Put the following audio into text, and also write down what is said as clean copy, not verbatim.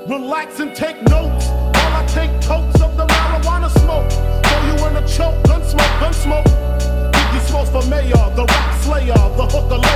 Relax and take notes while I take totes of the marijuana smoke. Throw you in a choke, gun smoke, gun smoke. Biggie Smalls for mayor, the rap slayer, the hooker.